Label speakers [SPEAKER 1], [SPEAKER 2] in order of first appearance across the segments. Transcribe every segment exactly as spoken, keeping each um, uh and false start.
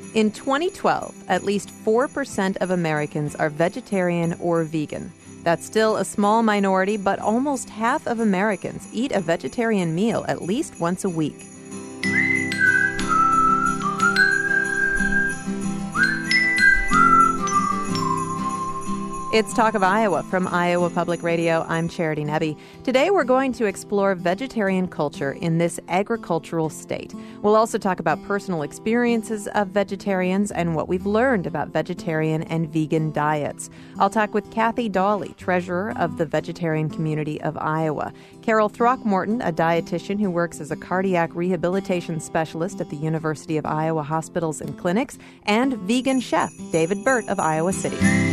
[SPEAKER 1] In twenty twelve, at least four percent of Americans are vegetarian or vegan. That's still a small minority, but almost half of Americans eat a vegetarian meal at least once a week. It's Talk of Iowa from Iowa Public Radio. I'm Charity Nebbe. Today we're going to explore vegetarian culture in this agricultural state. We'll also talk about personal experiences of vegetarians and what we've learned about vegetarian and vegan diets. I'll talk with Kathy Dawley, treasurer of the vegetarian community of Iowa, Carol Throckmorton, a dietitian who works as a cardiac rehabilitation specialist at the University of Iowa Hospitals and Clinics, and vegan chef David Burt of Iowa City.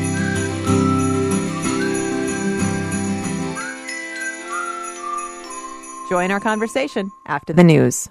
[SPEAKER 1] Join our conversation after the news.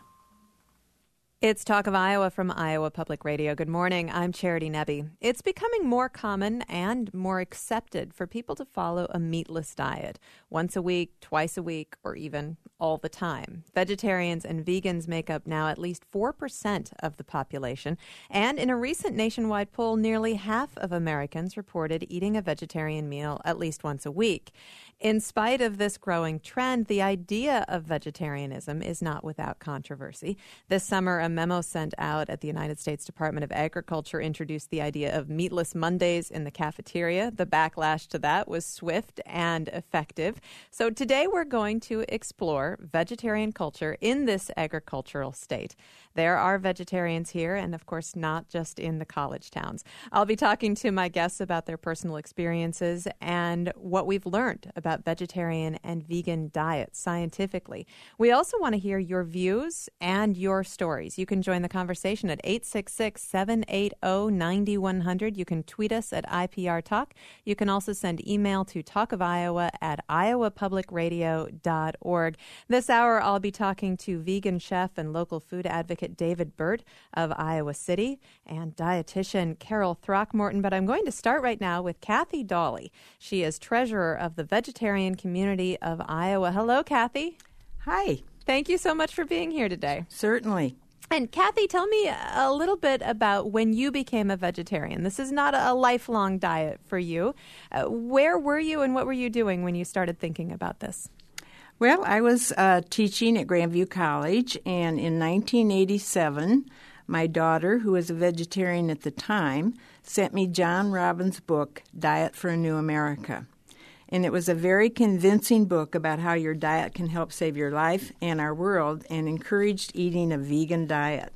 [SPEAKER 1] It's Talk of Iowa from Iowa Public Radio. Good morning. I'm Charity Nebbe. It's becoming more common and more accepted for people to follow a meatless diet once a week, twice a week, or even all the time. Vegetarians and vegans make up now at least four percent of the population. And in a recent nationwide poll, nearly half of Americans reported eating a vegetarian meal at least once a week. In spite of this growing trend, the idea of vegetarianism is not without controversy. This summer, a memo sent out at the United States Department of Agriculture introduced the idea of meatless Mondays in the cafeteria. The backlash to that was swift and effective. So today we're going to explore vegetarian culture in this agricultural state. There are vegetarians here, and of course not just in the college towns. I'll be talking to my guests about their personal experiences and what we've learned about vegetarian and vegan diets scientifically. We also want to hear your views and your stories. You can join the conversation at eight six six, seven eight zero, nine one zero zero. You can tweet us at I P R Talk. You can also send email to talkofiowa at iowa public radio dot org. This hour, I'll be talking to vegan chef and local food advocate David Burt of Iowa City and dietitian Carol Throckmorton. But I'm going to start right now with Kathy Dawley. She is treasurer of the vegetarian community of Iowa. Hello, Kathy.
[SPEAKER 2] Hi.
[SPEAKER 1] Thank you so much for being here today.
[SPEAKER 2] Certainly.
[SPEAKER 1] And Kathy, tell me a little bit about when you became a vegetarian. This is not a lifelong diet for you. Uh, where were you and what were you doing when you started thinking about this?
[SPEAKER 2] Well, I was uh, teaching at Grandview College, and in nineteen eighty-seven, my daughter, who was a vegetarian at the time, sent me John Robbins' book, Diet for a New America. And it was a very convincing book about how your diet can help save your life and our world, and encouraged eating a vegan diet.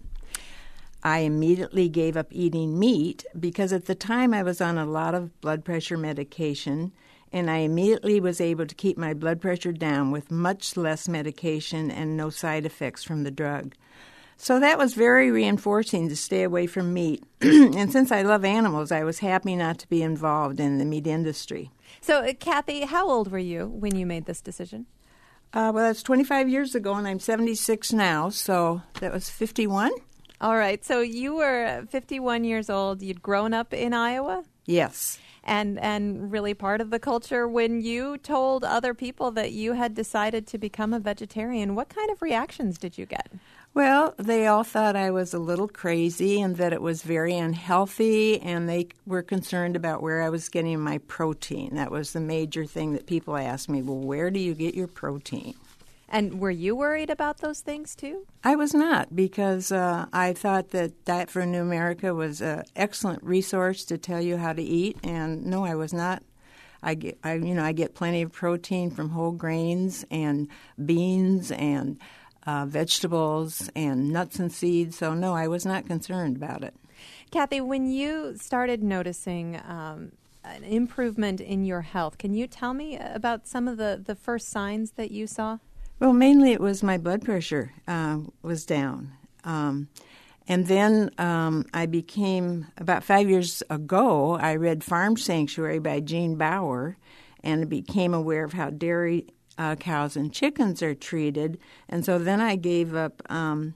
[SPEAKER 2] I immediately gave up eating meat because at the time I was on a lot of blood pressure medication, and I immediately was able to keep my blood pressure down with much less medication and no side effects from the drug. So that was very reinforcing to stay away from meat. And since I love animals, I was happy not to be involved in the meat industry.
[SPEAKER 1] So, uh, Kathy, how old were you when you made this decision?
[SPEAKER 2] Uh, well, that's twenty-five years ago, and I'm seventy-six now, so that was fifty-one.
[SPEAKER 1] All right. So you were fifty-one years old. You'd grown up in Iowa?
[SPEAKER 2] Yes.
[SPEAKER 1] And and really part of the culture. When you told other people that you had decided to become a vegetarian, what kind of reactions did you get?
[SPEAKER 2] Well, they all thought I was a little crazy and that it was very unhealthy, and they were concerned about where I was getting my protein. That was the major thing that people asked me, well, where do you get your protein?
[SPEAKER 1] And were you worried about those things too?
[SPEAKER 2] I was not, because uh, I thought that Diet for a New America was an excellent resource to tell you how to eat, and no, I was not. I get, I, you know, I get plenty of protein from whole grains and beans and uh, vegetables and nuts and seeds, so no, I was not concerned about it.
[SPEAKER 1] Kathy, when you started noticing um, an improvement in your health, can you tell me about some of the, the first signs that you saw?
[SPEAKER 2] Well, mainly it was my blood pressure uh, was down. Um, and then um, I became, about five years ago, I read Farm Sanctuary by Gene Bauer, and became aware of how dairy uh, cows and chickens are treated. And so then I gave up um,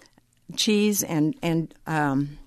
[SPEAKER 2] cheese and, and um,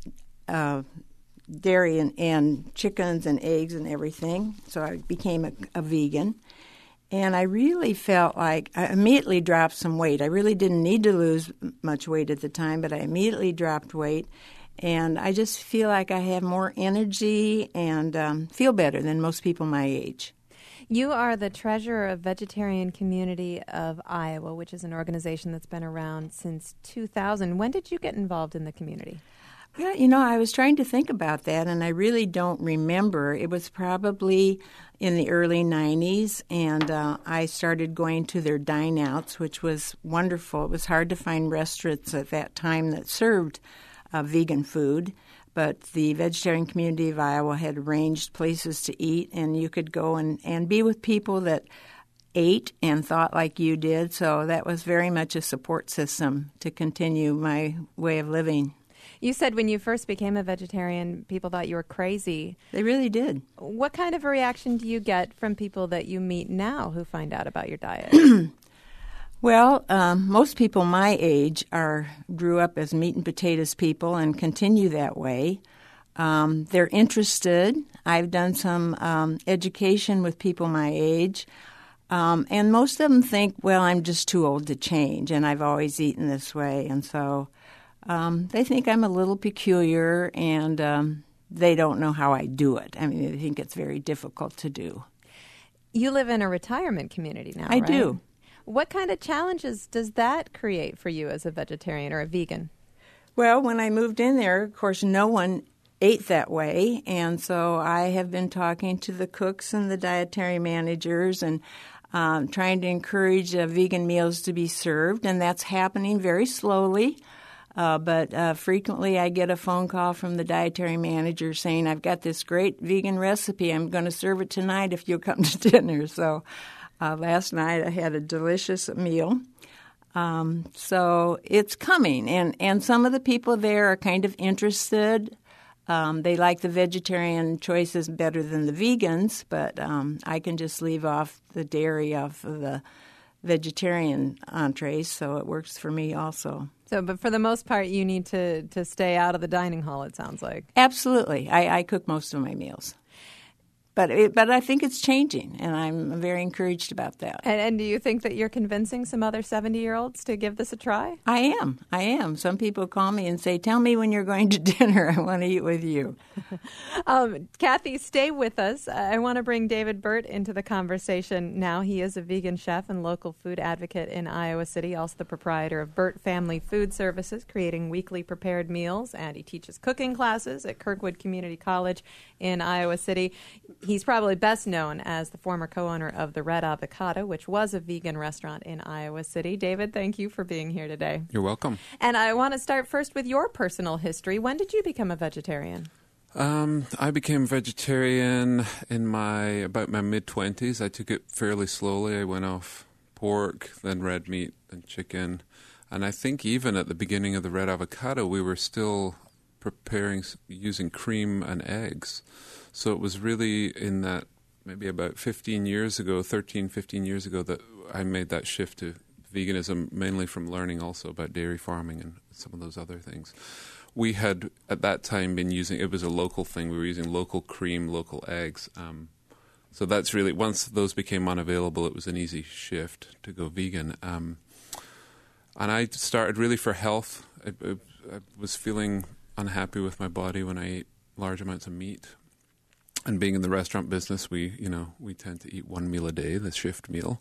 [SPEAKER 2] uh, dairy and, and chickens and eggs and everything. So I became a, a vegan. And I really felt like I immediately dropped some weight. I really didn't need to lose much weight at the time, but I immediately dropped weight. And I just feel like I have more energy and um, feel better than most people my age.
[SPEAKER 1] You are the treasurer of Vegetarian Community of Iowa, which is an organization that's been around since two thousand. When did you get involved in the community?
[SPEAKER 2] Yeah, you know, I was trying to think about that, and I really don't remember. It was probably in the early nineties, and uh, I started going to their dine-outs, which was wonderful. It was hard to find restaurants at that time that served uh, vegan food, but the Vegetarian Community of Iowa had arranged places to eat, and you could go and, and be with people that ate and thought like you did, so that was very much a support system to continue my way of living.
[SPEAKER 1] You said when you first became a vegetarian, people thought you were crazy.
[SPEAKER 2] They really did.
[SPEAKER 1] What kind of a reaction do you get from people that you meet now who find out about your diet?
[SPEAKER 2] Well, um, most people my age are grew up as meat and potatoes people and continue that way. Um, they're interested. I've done some um, education with people my age. Um, and most of them think, well, I'm just too old to change, and I've always eaten this way. And so um, they think I'm a little peculiar, and um, they don't know how I do it. I mean, they think it's very difficult to do.
[SPEAKER 1] You live in a retirement community now,
[SPEAKER 2] I
[SPEAKER 1] right?
[SPEAKER 2] do.
[SPEAKER 1] What kind of challenges does that create for you as a vegetarian or a vegan?
[SPEAKER 2] Well, when I moved in there, of course, no one ate that way, and so I have been talking to the cooks and the dietary managers and um, trying to encourage uh, vegan meals to be served, and that's happening very slowly. Uh, but uh, frequently I get a phone call from the dietary manager saying, I've got this great vegan recipe. I'm going to serve it tonight if you'll come to dinner. So uh, last night I had a delicious meal. Um, so it's coming, and, and some of the people there are kind of interested. Um, they like the vegetarian choices better than the vegans, but um, I can just leave off the dairy off of the vegetarian entrees, so it works for me also.
[SPEAKER 1] So, but for the most part, you need to, to stay out of the dining hall, it sounds like.
[SPEAKER 2] Absolutely. I, I cook most of my meals. But it, but I think it's changing, and I'm very encouraged about that.
[SPEAKER 1] And, and do you think that you're convincing some other seventy-year-olds to give this a try?
[SPEAKER 2] I am. I am. Some people call me and say, tell me when you're going to dinner. I want to eat with you.
[SPEAKER 1] um, Kathy, stay with us. I want to bring David Burt into the conversation now. He is a vegan chef and local food advocate in Iowa City, also the proprietor of Burt Family Food Services, creating weekly prepared meals, and he teaches cooking classes at Kirkwood Community College in Iowa City. He's probably best known as the former co-owner of the Red Avocado, which was a vegan restaurant in Iowa City. David, thank you for being here today.
[SPEAKER 3] You're welcome.
[SPEAKER 1] And I want to start first with your personal history. When did you become a vegetarian?
[SPEAKER 3] Um, I became vegetarian in my about my mid-twenties. I took it fairly slowly. I went off pork, then red meat, then chicken. And I think even at the beginning of the Red Avocado, we were still preparing using cream and eggs. So it was really in that maybe about fifteen years ago, thirteen, fifteen years ago, that I made that shift to veganism, mainly from learning also about dairy farming and some of those other things. We had, at that time, been using, it was a local thing, we were using local cream, local eggs. Um, so that's really, once those became unavailable, it was an easy shift to go vegan. Um, and I started really for health. I, I, I was feeling unhappy with my body when I ate large amounts of meat. And being in the restaurant business, we, you know, we tend to eat one meal a day, the shift meal.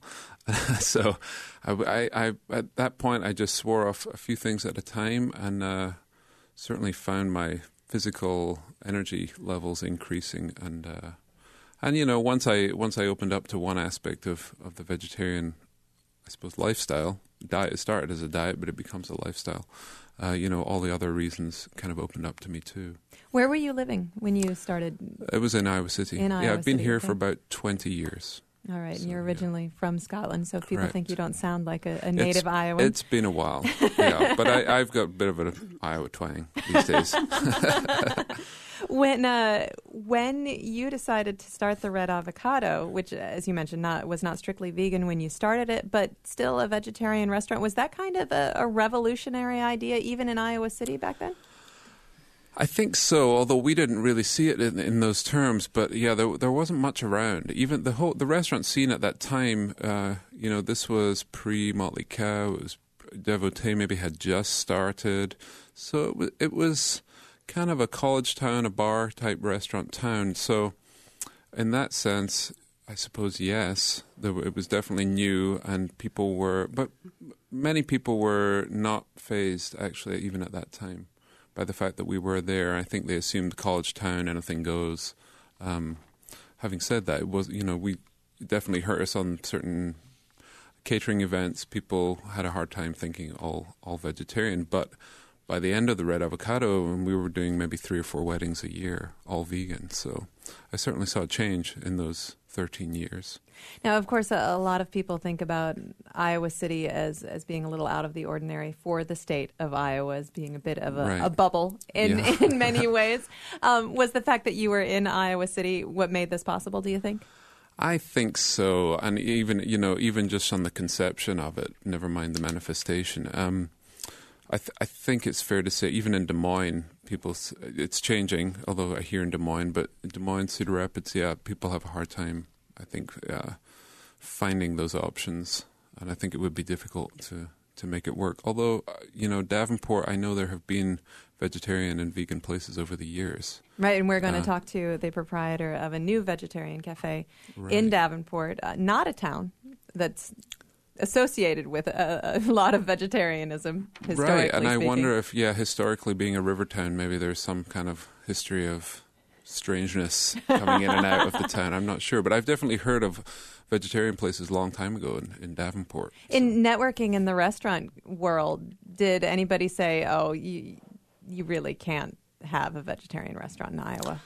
[SPEAKER 3] so I, I, I, at that point, I just swore off a few things at a time, and uh, certainly found my physical energy levels increasing. And, uh, and you know, once I once I opened up to one aspect of, of the vegetarian, I suppose, lifestyle, diet, it started as a diet, but it becomes a lifestyle. Uh, you know, all the other reasons kind of opened up to me too.
[SPEAKER 1] Where were you living when you started?
[SPEAKER 3] It was in Iowa City.
[SPEAKER 1] In Iowa
[SPEAKER 3] yeah, I've been
[SPEAKER 1] City,
[SPEAKER 3] here
[SPEAKER 1] okay.
[SPEAKER 3] for about twenty years.
[SPEAKER 1] All right,
[SPEAKER 3] So,
[SPEAKER 1] and you're originally
[SPEAKER 3] yeah.
[SPEAKER 1] from Scotland, so people
[SPEAKER 3] Correct.
[SPEAKER 1] think you don't sound like a, a native
[SPEAKER 3] it's,
[SPEAKER 1] Iowan.
[SPEAKER 3] It's been a while, yeah, but I, I've got a bit of an Iowa twang these days.
[SPEAKER 1] When uh, when you decided to start the Red Avocado, which, as you mentioned, not was not strictly vegan when you started it, but still a vegetarian restaurant, was that kind of a, a revolutionary idea even in Iowa City back then?
[SPEAKER 3] I think so, although we didn't really see it in, in those terms. But yeah, there there wasn't much around. Even the whole the restaurant scene at that time, uh, you know, this was pre Motley Cow. It was Devotee maybe had just started, so it was, it was kind of a college town, a bar-type restaurant town. So in that sense, I suppose, yes, there, it was definitely new, and people were, but many people were not fazed, actually, even at that time, by the fact that we were there. I think they assumed college town, anything goes. Um, having said that, it was, you know, we it definitely hurt us on certain catering events. People had a hard time thinking all, all vegetarian, but by the end of the Red Avocado, and we were doing maybe three or four weddings a year, all vegan. So I certainly saw a change in those thirteen years.
[SPEAKER 1] Now, of course, a, a lot of people think about Iowa City as, as being a little out of the ordinary for the state of Iowa, as being a bit of a,
[SPEAKER 3] right.
[SPEAKER 1] a bubble in,
[SPEAKER 3] yeah.
[SPEAKER 1] in many ways. Um, was the fact that you were in Iowa City what made this possible, do you think?
[SPEAKER 3] I think so. And even, you know, even just on the conception of it, never mind the manifestation. Um, I, th- I think it's fair to say, even in Des Moines, people, it's changing, although I hear in Des Moines, but in Des Moines, Cedar Rapids, yeah, people have a hard time, I think, uh, finding those options. And I think it would be difficult to, to make it work. Although, uh, you know, Davenport, I know there have been vegetarian and vegan places over the years.
[SPEAKER 1] Right, and we're going to
[SPEAKER 3] uh,
[SPEAKER 1] talk to the proprietor of a new vegetarian cafe
[SPEAKER 3] right.
[SPEAKER 1] in Davenport, uh, not a town that's associated with a, a lot of vegetarianism, historically
[SPEAKER 3] Right, and I
[SPEAKER 1] speaking.
[SPEAKER 3] wonder if, yeah, historically being a river town, maybe there's some kind of history of strangeness coming in and out of the town. I'm not sure, but I've definitely heard of vegetarian places a long time ago in, in Davenport. So.
[SPEAKER 1] In networking in the restaurant world, did anybody say, oh, you, you really can't have a vegetarian restaurant in Iowa?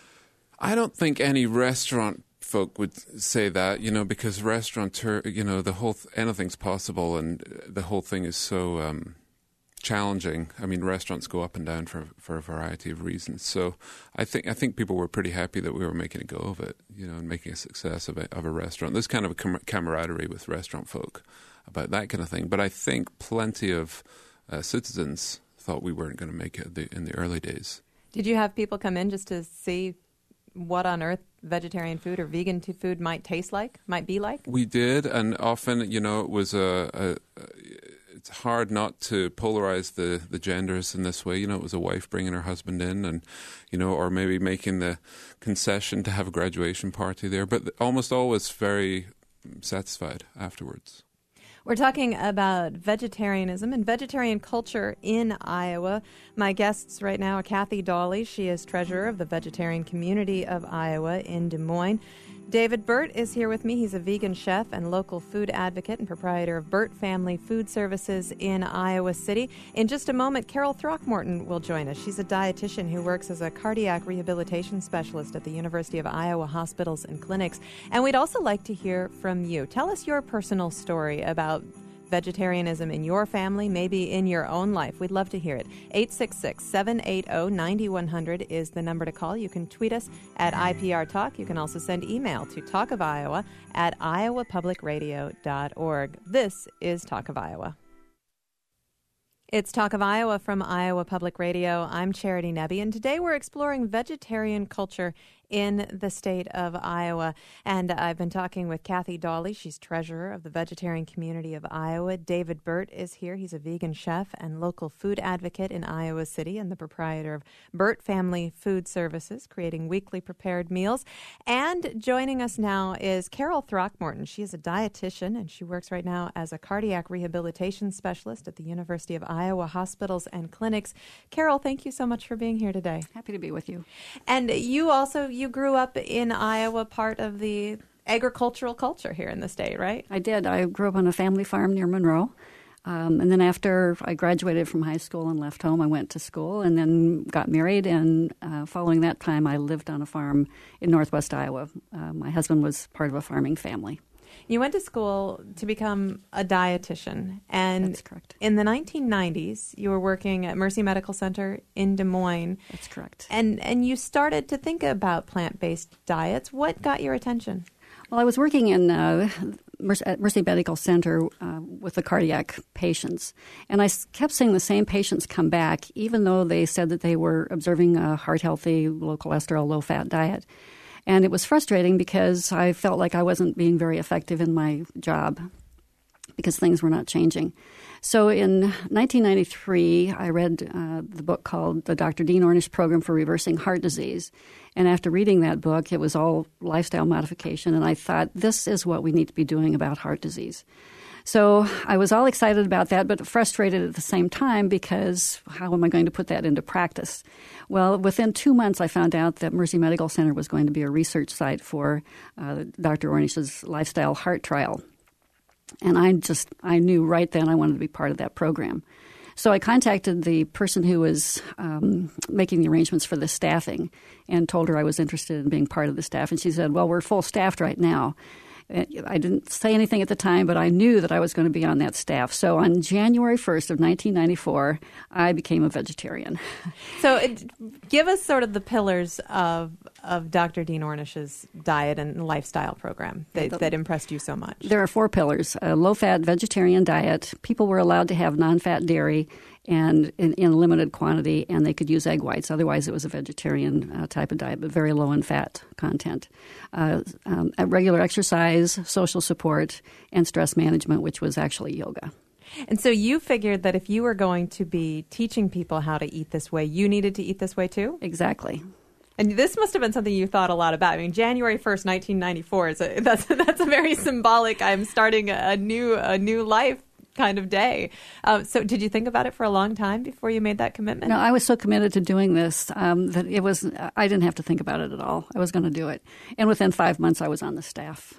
[SPEAKER 3] I don't think any restaurant folk would say that, you know, because restaurateur, you know, the whole, th- anything's possible, and the whole thing is so um, challenging. I mean, restaurants go up and down for for a variety of reasons. So I think I think people were pretty happy that we were making a go of it, you know, and making a success of a, of a restaurant. There's kind of a com- camaraderie with restaurant folk about that kind of thing. But I think plenty of uh, citizens thought we weren't going to make it the, in the early days. Did
[SPEAKER 1] you have people come in just to see what on earth vegetarian food or vegan food might taste like, might be like?
[SPEAKER 3] We did, and often, you know, it was a, a, a it's hard not to polarize the, the genders in this way. You know, it was a wife bringing her husband in, and, you know, or maybe making the concession to have a graduation party there, but almost always very satisfied afterwards.
[SPEAKER 1] We're talking about vegetarianism and vegetarian culture in Iowa. My guests right now are Kathy Dawley. She is treasurer of the vegetarian community of Iowa in Des Moines. David Burt is here with me. He's a vegan chef and local food advocate and proprietor of Burt Family Food Services in Iowa City. In just a moment, Carol Throckmorton will join us. She's a dietitian who works as a cardiac rehabilitation specialist at the University of Iowa Hospitals and Clinics. And we'd also like to hear from you. Tell us your personal story about vegetarianism in your family, maybe in your own life. We'd love to hear it. eight six six, seven eight zero, nine one zero zero is the number to call. You can tweet us at I P R Talk. You can also send email to talk of iowa at iowa public radio dot org. This is Talk of Iowa. It's Talk of Iowa from Iowa Public Radio. I'm Charity Nebbe, and today we're exploring vegetarian culture in the state of Iowa. And I've been talking with Kathy Dawley. She's treasurer of the vegetarian community of Iowa. David Burt is here. He's a vegan chef and local food advocate in Iowa City and the proprietor of Burt Family Food Services, creating weekly prepared meals. And joining us now is Carol Throckmorton. She is a dietitian, and she works right now as a cardiac rehabilitation specialist at the University of Iowa Hospitals and Clinics. Carol, thank you so much for being here today.
[SPEAKER 4] Happy to be with you.
[SPEAKER 1] And you also, you grew up in Iowa, part of the agricultural culture here in the state, right?
[SPEAKER 4] I did. I grew up on a family farm near Monroe. Um, and then after I graduated from high school and left home, I went to school and then got married. And uh, following that time, I lived on a farm in northwest Iowa. Uh, my husband was part of a farming family.
[SPEAKER 1] You went to school to become a dietitian. And
[SPEAKER 4] that's correct.
[SPEAKER 1] In the nineteen nineties, you were working at Mercy Medical Center in Des Moines.
[SPEAKER 4] That's correct.
[SPEAKER 1] And and you started to think about plant-based diets. What got your attention?
[SPEAKER 4] Well, I was working in uh, at Mercy Medical Center uh, with the cardiac patients, and I kept seeing the same patients come back, even though they said that they were observing a heart-healthy, low-cholesterol, low-fat diet. And it was frustrating because I felt like I wasn't being very effective in my job because things were not changing. So in nineteen ninety-three, I read uh, the book called The Doctor Dean Ornish Program for Reversing Heart Disease. And after reading that book, it was all lifestyle modification, and I thought, this is what we need to be doing about heart disease. So I was all excited about that, but frustrated at the same time because how am I going to put that into practice? Well, within two months, I found out that Mercy Medical Center was going to be a research site for uh, Doctor Ornish's lifestyle heart trial. And I just, I knew right then I wanted to be part of that program. So I contacted the person who was um, making the arrangements for the staffing and told her I was interested in being part of the staff. And she said, well, we're full staffed right now. I didn't say anything at the time, but I knew that I was going to be on that staff. So on January first of nineteen ninety-four, I became a vegetarian.
[SPEAKER 1] So it, give us sort of the pillars of of Doctor Dean Ornish's diet and lifestyle program that, the, that impressed you so much.
[SPEAKER 4] There are four pillars. A low-fat vegetarian diet. People were allowed to have non-fat dairy and in, in limited quantity, and they could use egg whites. Otherwise, it was a vegetarian uh, type of diet, but very low in fat content. Uh, um, regular exercise, social support, and stress management, which was actually yoga.
[SPEAKER 1] And so you figured that if you were going to be teaching people how to eat this way, you needed to eat this way too?
[SPEAKER 4] Exactly.
[SPEAKER 1] And this must have been something you thought a lot about. I mean, January first, nineteen ninety-four is a, that's that's a very symbolic. I'm starting a new a new life kind of day. Um, so, did you think about it for a long time before you made that commitment?
[SPEAKER 4] No, I was so committed to doing this um, that it was. I didn't have to think about it at all. I was going to do it, and within five months, I was on the staff.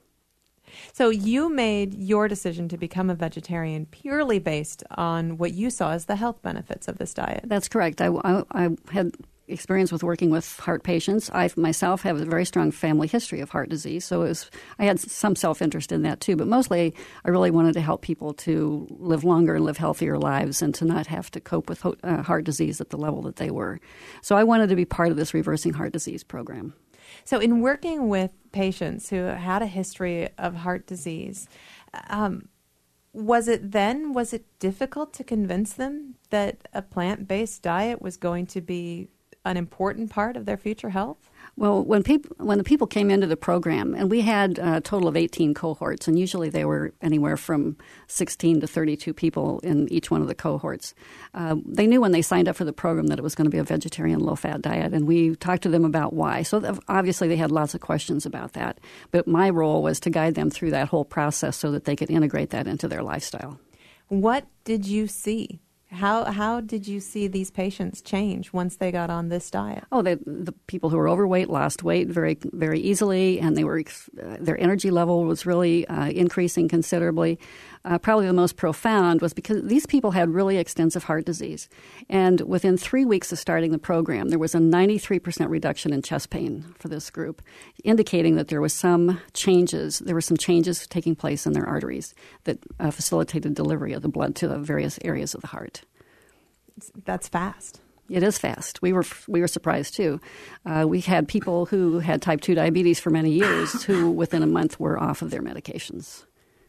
[SPEAKER 1] So you made your decision to become a vegetarian purely based on what you saw as the health benefits of this diet.
[SPEAKER 4] That's correct. I, I, I had experience with working with heart patients. I myself have a very strong family history of heart disease, so it was, I had some self-interest in that too. But mostly, I really wanted to help people to live longer and live healthier lives and to not have to cope with ho- uh, heart disease at the level that they were. So I wanted to be part of this Reversing Heart Disease program.
[SPEAKER 1] So in working with patients who had a history of heart disease, um, was it then, was it difficult to convince them that a plant-based diet was going to be an important part of their future health?
[SPEAKER 4] Well, when people when the people came into the program, and we had a total of eighteen cohorts, and usually they were anywhere from sixteen to thirty-two people in each one of the cohorts. Uh, they knew when they signed up for the program that it was going to be a vegetarian, low-fat diet, and we talked to them about why. So obviously they had lots of questions about that, but my role was to guide them through that whole process so that they could integrate that into their lifestyle.
[SPEAKER 1] What did you see? How how did you see these patients change once they got on this diet?
[SPEAKER 4] Oh, they, the people who were overweight lost weight very very easily, and they were uh, their energy level was really uh, increasing considerably. Uh, probably the most profound was because these people had really extensive heart disease, and within three weeks of starting the program, there was a ninety-three percent reduction in chest pain for this group, indicating that there was some changes. There were some changes taking place in their arteries that uh, facilitated delivery of the blood to the various areas of the heart.
[SPEAKER 1] That's fast.
[SPEAKER 4] It is fast. We were we were surprised too. Uh, we had people who had type two diabetes for many years who, within a month, were off of their medications.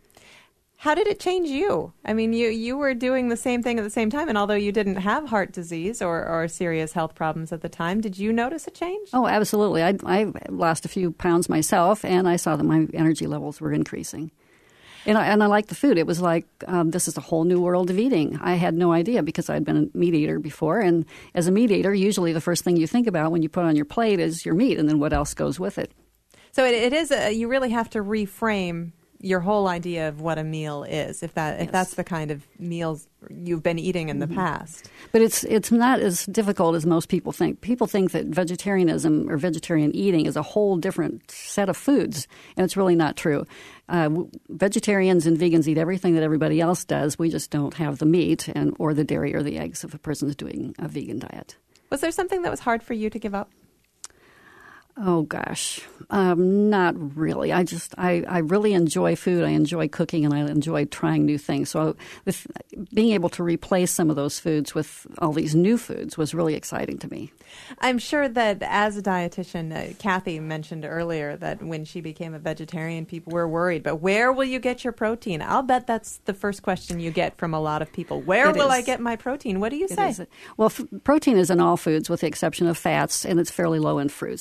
[SPEAKER 1] How did it change you? I mean, you, you were doing the same thing at the same time, and although you didn't have heart disease or, or serious health problems at the time, did you notice a change?
[SPEAKER 4] Oh, absolutely. I, I lost a few pounds myself, and I saw that my energy levels were increasing. And I, and I liked the food. It was like, um, this is a whole new world of eating. I had no idea because I'd been a meat eater before. And as a meat eater, usually the first thing you think about when you put on your plate is your meat and then what else goes with it.
[SPEAKER 1] So it, it is, a, you really have to reframe your whole idea of what a meal is, if that if
[SPEAKER 4] yes.
[SPEAKER 1] that's the kind of meals you've been eating in the mm-hmm. past.
[SPEAKER 4] But it's it's not as difficult as most people think. People think that vegetarianism or vegetarian eating is a whole different set of foods, and it's really not true. Uh, vegetarians and vegans eat everything that everybody else does. We just don't have the meat and or the dairy or the eggs if a person's doing a vegan diet.
[SPEAKER 1] Was there something that was hard for you to give up?
[SPEAKER 4] Oh, gosh. Um, not really. I just, I, I really enjoy food. I enjoy cooking, and I enjoy trying new things. So this, being able to replace some of those foods with all these new foods was really exciting to me.
[SPEAKER 1] I'm sure that as a dietitian, uh, Kathy mentioned earlier that when she became a vegetarian, people were worried. But where will you get your protein? I'll bet that's the first question you get from a lot of people. Where
[SPEAKER 4] it
[SPEAKER 1] will
[SPEAKER 4] is.
[SPEAKER 1] I get my protein? What do you
[SPEAKER 4] it
[SPEAKER 1] say?
[SPEAKER 4] Is. Well, f- protein is in all foods with the exception of fats, and it's fairly low in fruits. But everything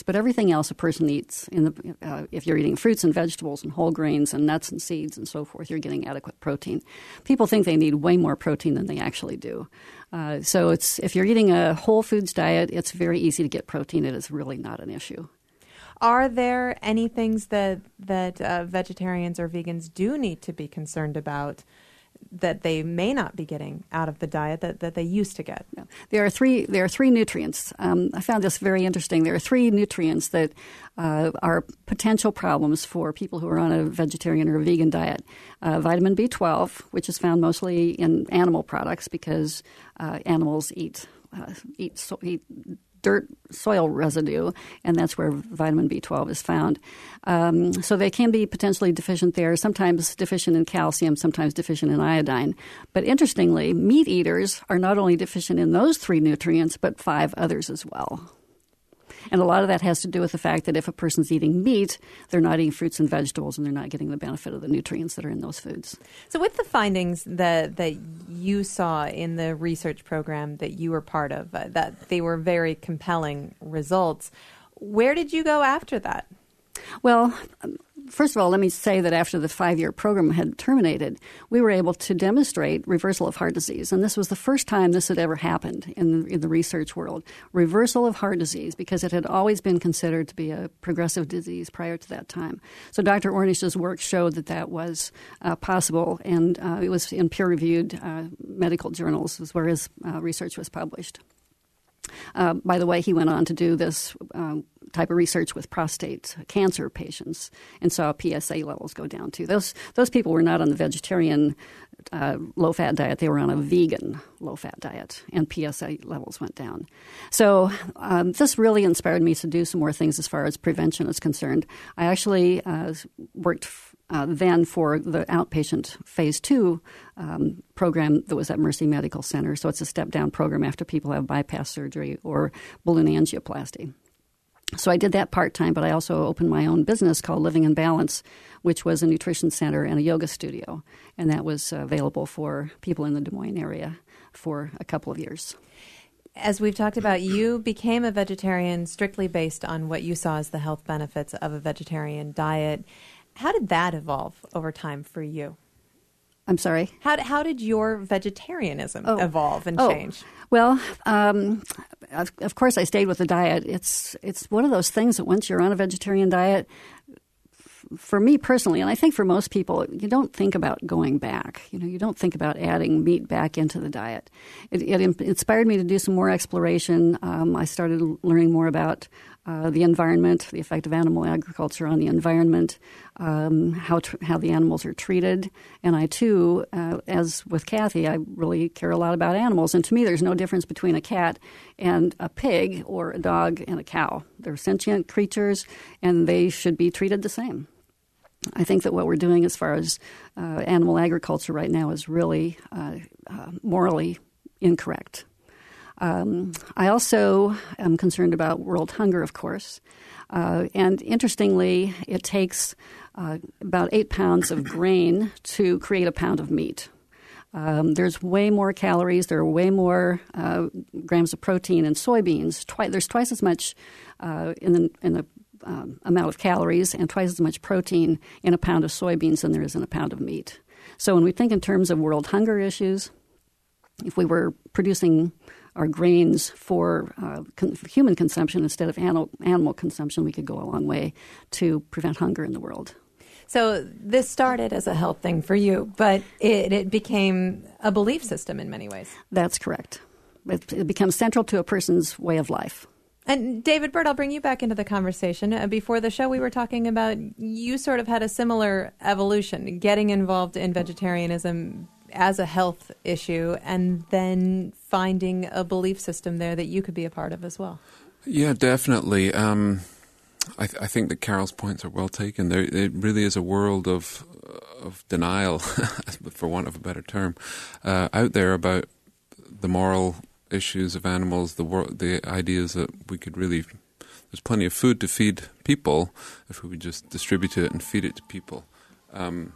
[SPEAKER 4] everything else a person eats, in the, uh, if you're eating fruits and vegetables and whole grains and nuts and seeds and so forth, you're getting adequate protein. People think they need way more protein than they actually do. Uh, so it's if you're eating a whole foods diet, it's very easy to get protein. It is really not an issue.
[SPEAKER 1] Are there any things that that uh, vegetarians or vegans do need to be concerned about that they may not be getting out of the diet that, that they used to get?
[SPEAKER 4] Yeah. There are three. There are three nutrients. Um, I found this very interesting. There are three nutrients that uh, are potential problems for people who are on a vegetarian or a vegan diet. Uh, vitamin B twelve, which is found mostly in animal products because uh, animals eat uh, eat, so, eat dirt, soil residue, and that's where vitamin B twelve is found. Um, so they can be potentially deficient there, sometimes deficient in calcium, sometimes deficient in iodine. But interestingly, meat eaters are not only deficient in those three nutrients, but five others as well. And a lot of that has to do with the fact that if a person's eating meat, they're not eating fruits and vegetables, and they're not getting the benefit of the nutrients that are in those foods.
[SPEAKER 1] So with the findings that that you saw in the research program that you were part of, uh, that they were very compelling results, where did you go after that?
[SPEAKER 4] Well, first of all, let me say that after the five-year program had terminated, we were able to demonstrate reversal of heart disease. And this was the first time this had ever happened in, in the research world. Reversal of heart disease, because it had always been considered to be a progressive disease prior to that time. So Doctor Ornish's work showed that that was uh, possible, and uh, it was in peer-reviewed uh, medical journals is where his uh, research was published. Uh, by the way, he went on to do this um, type of research with prostate cancer patients and saw P S A levels go down too. Those those people were not on the vegetarian uh, low-fat diet. They were on a vegan low-fat diet, and P S A levels went down. So um, this really inspired me to do some more things as far as prevention is concerned. I actually uh, worked Uh, then for the outpatient phase two um, program that was at Mercy Medical Center. So it's a step-down program after people have bypass surgery or balloon angioplasty. So I did that part-time, but I also opened my own business called Living in Balance, which was a nutrition center and a yoga studio. And that was uh, available for people in the Des Moines area for a couple of years.
[SPEAKER 1] As we've talked about, you became a vegetarian strictly based on what you saw as the health benefits of a vegetarian diet. How did that evolve over time for you?
[SPEAKER 4] I'm sorry?
[SPEAKER 1] How, how did your vegetarianism
[SPEAKER 4] oh.
[SPEAKER 1] evolve and
[SPEAKER 4] oh.
[SPEAKER 1] change?
[SPEAKER 4] Well, um, of, of course, I stayed with the diet. It's it's one of those things that once you're on a vegetarian diet, f- for me personally, and I think for most people, you don't think about going back. You know, you don't think about adding meat back into the diet. It, it inspired me to do some more exploration. Um, I started learning more about Uh, the environment, the effect of animal agriculture on the environment, um, how tr- how the animals are treated. And I, too, uh, as with Kathy, I really care a lot about animals. And to me, there's no difference between a cat and a pig or a dog and a cow. They're sentient creatures, and they should be treated the same. I think that what we're doing as far as uh, animal agriculture right now is really uh, uh, morally incorrect. Um, I also am concerned about world hunger, of course. Uh, and interestingly, it takes uh, about eight pounds of grain to create a pound of meat. Um, there's way more calories. There are way more uh, grams of protein in soybeans. Twi- there's twice as much uh, in the, in the um, amount of calories and twice as much protein in a pound of soybeans than there is in a pound of meat. So when we think in terms of world hunger issues, if we were producing our grains for uh, con- human consumption instead of animal, animal consumption, we could go a long way to prevent hunger in the world.
[SPEAKER 1] So this started as a health thing for you, but it, it became a belief system in many ways.
[SPEAKER 4] That's correct. It, it becomes central to a person's way of life.
[SPEAKER 1] And David Bird, I'll bring you back into the conversation. Uh, before the show, we were talking about you sort of had a similar evolution, getting involved in vegetarianism as a health issue and then finding a belief system there that you could be a part of as well.
[SPEAKER 3] Yeah, definitely. Um, I, th- I think that Carol's points are well taken. There, it really is a world of of denial, for want of a better term, uh, out there about the moral issues of animals, the wor- the ideas that we could really, there's plenty of food to feed people if we would just distribute it and feed it to people. Um,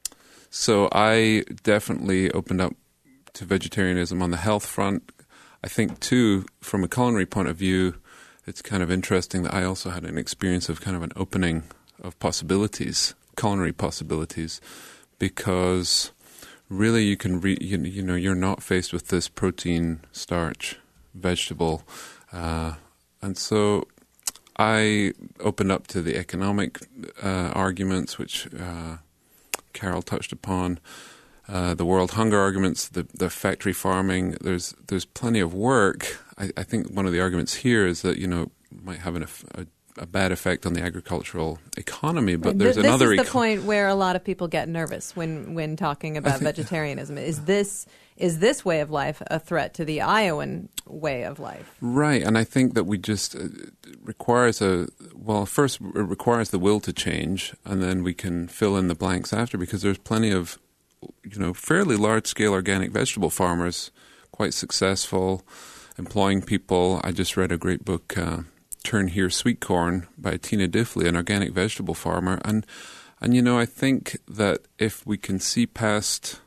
[SPEAKER 3] so I definitely opened up to vegetarianism on the health front. I think, too, from a culinary point of view, it's kind of interesting that I also had an experience of kind of an opening of possibilities, culinary possibilities, because really you can re, you, you know you're not faced with this protein, starch, vegetable, uh, and so I opened up to the economic uh, arguments, which uh, Carol touched upon, uh, the world hunger arguments, the, the factory farming. There's there's plenty of work. I, I think one of the arguments here is that, you know, might have an, a, a bad effect on the agricultural economy, but there's
[SPEAKER 1] this
[SPEAKER 3] another...
[SPEAKER 1] This is the
[SPEAKER 3] eco-
[SPEAKER 1] point where a lot of people get nervous when, when talking about vegetarianism. Is this is this way of life a threat to the Iowan way of life? Right,
[SPEAKER 3] and I think that we just... Uh, it requires a... Well, first, it requires the will to change, and then we can fill in the blanks after, because there's plenty of, you know, fairly large-scale organic vegetable farmers, quite successful, employing people. I just read a great book... Uh, Turn Here Sweet Corn by Tina Diffley, an organic vegetable farmer. And, and you know, I think that if we can see past,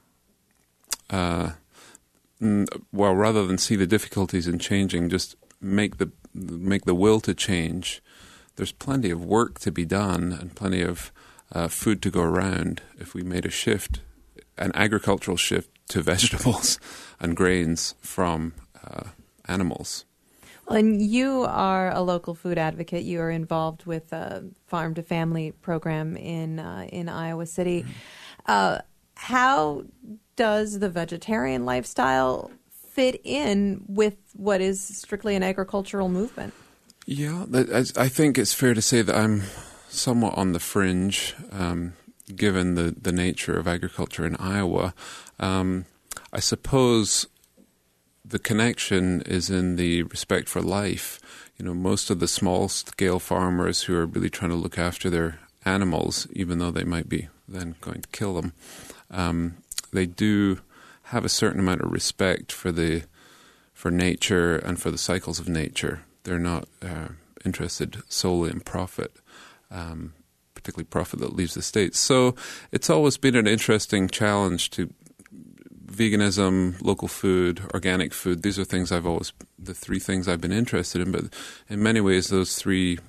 [SPEAKER 3] uh, well, rather than see the difficulties in changing, just make the make the will to change, there's plenty of work to be done and plenty of uh, food to go around if we made a shift, an agricultural shift to vegetables and grains from uh, animals.
[SPEAKER 1] And you are a local food advocate. You are involved with a Farm to Family program in uh, in Iowa City. Uh, how does the vegetarian lifestyle fit in with what is strictly an agricultural movement?
[SPEAKER 3] Yeah, I think it's fair to say that I'm somewhat on the fringe, um, given the, the nature of agriculture in Iowa. Um, I suppose... The connection is in the respect for life. You know, most of the small-scale farmers who are really trying to look after their animals, even though they might be then going to kill them, um, they do have a certain amount of respect for the for nature and for the cycles of nature. They're not uh, interested solely in profit, um, particularly profit that leaves the States. So it's always been an interesting challenge to veganism, local food, organic food. These are things I've always, the three things I've been interested in, but in many ways those three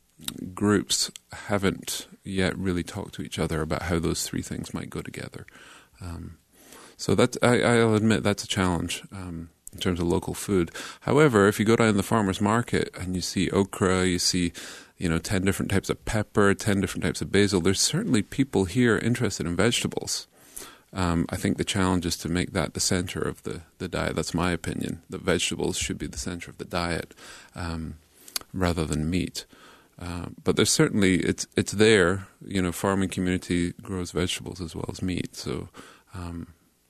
[SPEAKER 3] groups haven't yet really talked to each other about how those three things might go together. Um, so that's, I, I'll admit that's a challenge um, in terms of local food. However, if you go down to the farmer's market and you see okra, you see, you know, ten different types of pepper, ten different types of basil, there's certainly people here interested in vegetables. Um, I think the challenge is to make that the center of the, the diet. That's my opinion, that vegetables should be the center of the diet um, rather than meat. Uh, but there's certainly, it's it's there. You know, farming community grows vegetables as well as meat. So, um,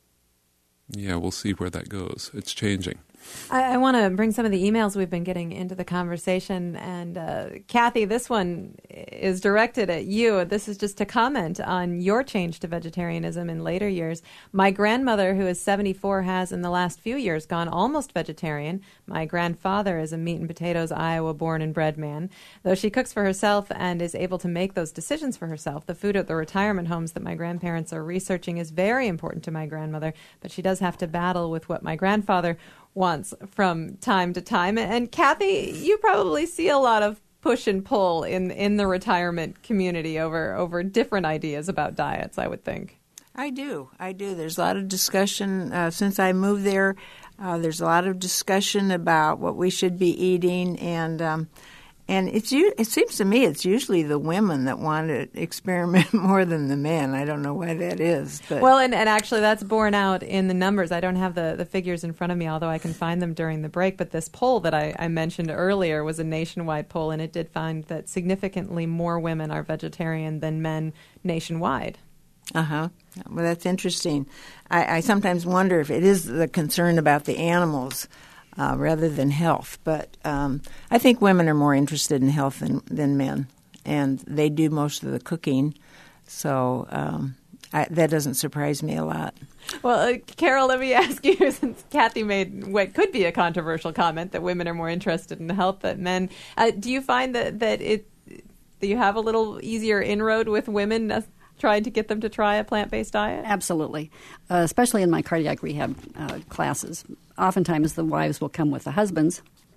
[SPEAKER 3] yeah, we'll see where that goes. It's changing.
[SPEAKER 1] I, I want to bring some of the emails we've been getting into the conversation. And uh, Kathy, this one is directed at you. This is just to comment on your change to vegetarianism in later years. My grandmother, who is seventy-four, has in the last few years gone almost vegetarian. My grandfather is a meat and potatoes Iowa born and bred man. Though she cooks for herself and is able to make those decisions for herself, the food at the retirement homes that my grandparents are researching is very important to my grandmother, but she does have to battle with what my grandfather wants from time to time. And Kathy, you probably see a lot of push and pull in, in the retirement community over, over different ideas about diets, I would think.
[SPEAKER 2] I do. I do. There's a lot of discussion. Uh, since I moved there, uh, there's a lot of discussion about what we should be eating. And um, and it's it seems to me it's usually the women that want to experiment more than the men. I don't know why that is. But.
[SPEAKER 1] Well, and, and actually that's borne out in the numbers. I don't have the, the figures in front of me, although I can find them during the break. But this poll that I, I mentioned earlier was a nationwide poll, and it did find that significantly more women are vegetarian than men nationwide.
[SPEAKER 2] Uh-huh. Well, that's interesting. I, I sometimes wonder if it is the concern about the animals uh, rather than health. But um, I think women are more interested in health than, than men, and they do most of the cooking. So um, I, that doesn't surprise me a lot.
[SPEAKER 1] Well, uh, Carol, let me ask you, since Kathy made what could be a controversial comment that women are more interested in health than men, uh, do you find that, that, it, that you have a little easier inroad with women uh, trying to get them to try a plant-based diet?
[SPEAKER 4] Absolutely, uh, especially in my cardiac rehab uh, classes. Oftentimes the wives will come with the husbands,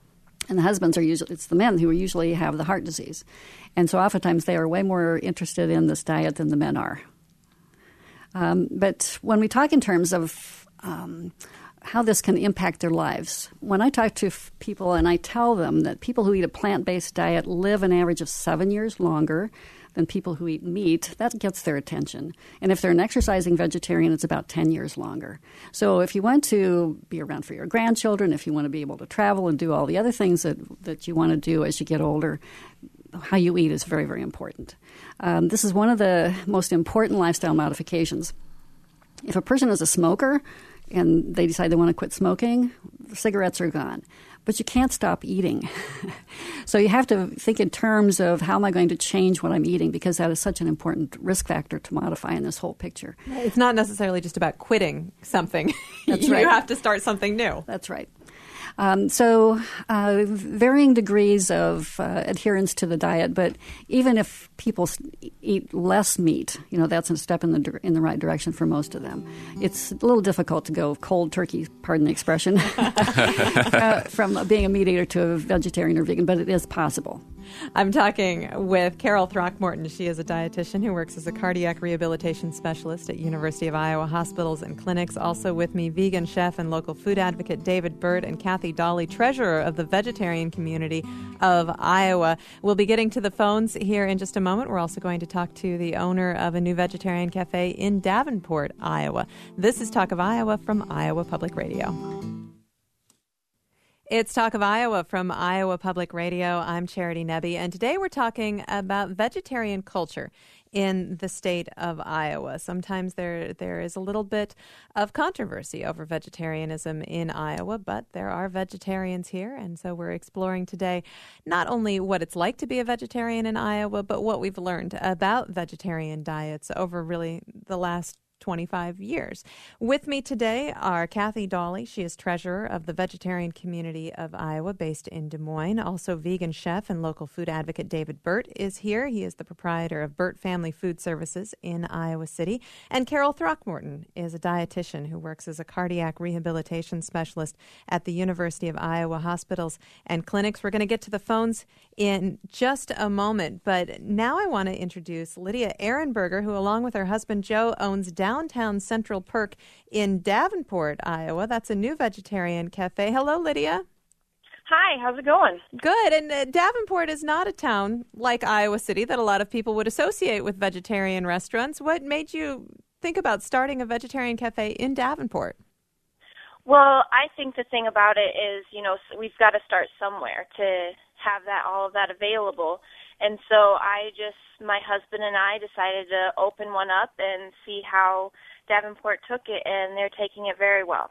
[SPEAKER 4] And the husbands are usually, it's the men who usually have the heart disease. And so oftentimes they are way more interested in this diet than the men are. Um, but when we talk in terms of um, how this can impact their lives, when I talk to f- people and I tell them that people who eat a plant-based diet live an average of seven years longer than people who eat meat, that gets their attention. And if they're an exercising vegetarian, it's about ten years longer. So if you want to be around for your grandchildren, if you want to be able to travel and do all the other things that, that you want to do as you get older, how you eat is very, very important. Um, this is one of the most important lifestyle modifications. If a person is a smoker and they decide they want to quit smoking, the cigarettes are gone. But you can't stop eating. So you have to think in terms of how am I going to change what I'm eating, because that is such an important risk factor to modify in this whole picture.
[SPEAKER 1] It's not necessarily just about quitting something.
[SPEAKER 4] That's
[SPEAKER 1] you
[SPEAKER 4] right.
[SPEAKER 1] have to start something new.
[SPEAKER 4] That's right. Um, so uh, varying degrees of uh, adherence to the diet, but even if people eat less meat, you know, that's a step in the in the right direction for most of them. It's a little difficult to go cold turkey, pardon the expression, uh, from being a meat eater to a vegetarian or vegan, but it is possible.
[SPEAKER 1] I'm talking with Carol Throckmorton. She is a dietitian who works as a cardiac rehabilitation specialist at University of Iowa hospitals and clinics. Also with me, vegan chef and local food advocate David Burt and Kathy Dolly, treasurer of the vegetarian community of Iowa. We'll be getting to the phones here in just a moment. We're also going to talk to the owner of a new vegetarian cafe in Davenport, Iowa. This is Talk of Iowa from Iowa Public Radio. It's Talk of Iowa from Iowa Public Radio. I'm Charity Nebbe, and today we're talking about vegetarian culture in the state of Iowa. Sometimes there there is a little bit of controversy over vegetarianism in Iowa, but there are vegetarians here, and so we're exploring today not only what it's like to be a vegetarian in Iowa, but what we've learned about vegetarian diets over really the last twenty-five years. With me today are Kathy Dolly. She is treasurer of the vegetarian community of Iowa based in Des Moines. Also vegan chef and local food advocate David Burt is here. He is the proprietor of Burt Family Food Services in Iowa City. And Carol Throckmorton is a dietitian who works as a cardiac rehabilitation specialist at the University of Iowa hospitals and clinics. We're going to get to the phones in just a moment, but now I want to introduce Lydia Ehrenberger, who along with her husband Joe owns Downtown Central Perk in Davenport, Iowa. That's a new vegetarian cafe. Hello, Lydia.
[SPEAKER 5] Hi, how's it going?
[SPEAKER 1] Good. And uh, Davenport is not a town like Iowa City that a lot of people would associate with vegetarian restaurants. What made you think about starting a vegetarian cafe in Davenport?
[SPEAKER 5] Well, I think the thing about it is, you know, we've got to start somewhere to have that all of that available. And so I just, my husband and I decided to open one up and see how Davenport took it, and they're taking it very well.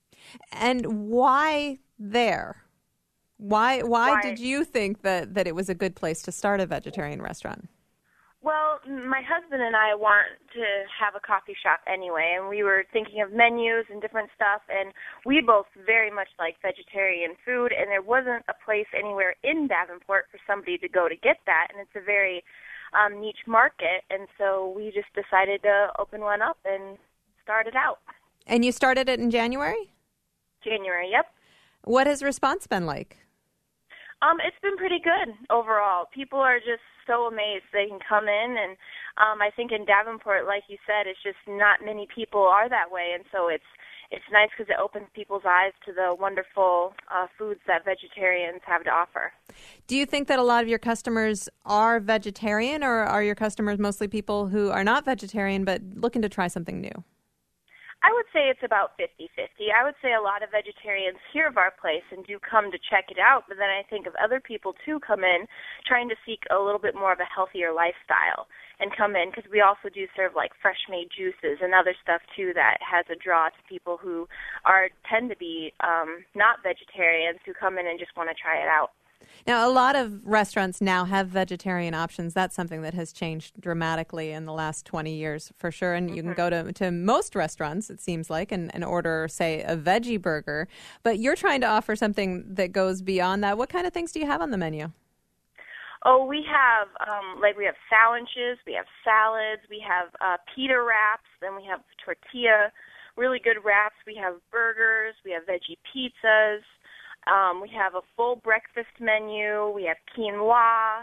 [SPEAKER 1] And why there? Why why,
[SPEAKER 5] why
[SPEAKER 1] did you think that, that it was a good place to start a vegetarian restaurant?
[SPEAKER 5] Well, my husband and I want to have a coffee shop anyway, and we were thinking of menus and different stuff, and we both very much like vegetarian food, and there wasn't a place anywhere in Davenport for somebody to go to get that, and it's a very um, niche market, and so we just decided to open one up and start it out.
[SPEAKER 1] And you started it in January?
[SPEAKER 5] January, yep.
[SPEAKER 1] What has response been like?
[SPEAKER 5] Um, it's been pretty good overall. People are just so amazed they can come in, and um, I think in Davenport, like you said, it's just not many people are that way, and so it's it's nice because it opens people's eyes to the wonderful uh, foods that vegetarians have to offer.
[SPEAKER 1] Do you think that a lot of your customers are vegetarian, or are your customers mostly people who are not vegetarian but looking to try something new?
[SPEAKER 5] I would say it's about fifty-fifty. I would say a lot of vegetarians hear of our place and do come to check it out, but then I think of other people, too, come in trying to seek a little bit more of a healthier lifestyle and come in, because we also do serve, like, fresh-made juices and other stuff, too, that has a draw to people who are tend to be um, not vegetarians who come in and just want to try it out.
[SPEAKER 1] Now, a lot of restaurants now have vegetarian options. That's something that has changed dramatically in the last twenty years, for sure. And you mm-hmm. can go to, to most restaurants, it seems like, and, and order, say, a veggie burger. But you're trying to offer something that goes beyond that. What kind of things do you have on the menu?
[SPEAKER 5] Oh, we have, um, like, we have sandwiches, we have salads, we have uh, pita wraps, then we have tortilla, really good wraps. We have burgers, we have veggie pizzas. Um, we have a full breakfast menu. We have quinoa.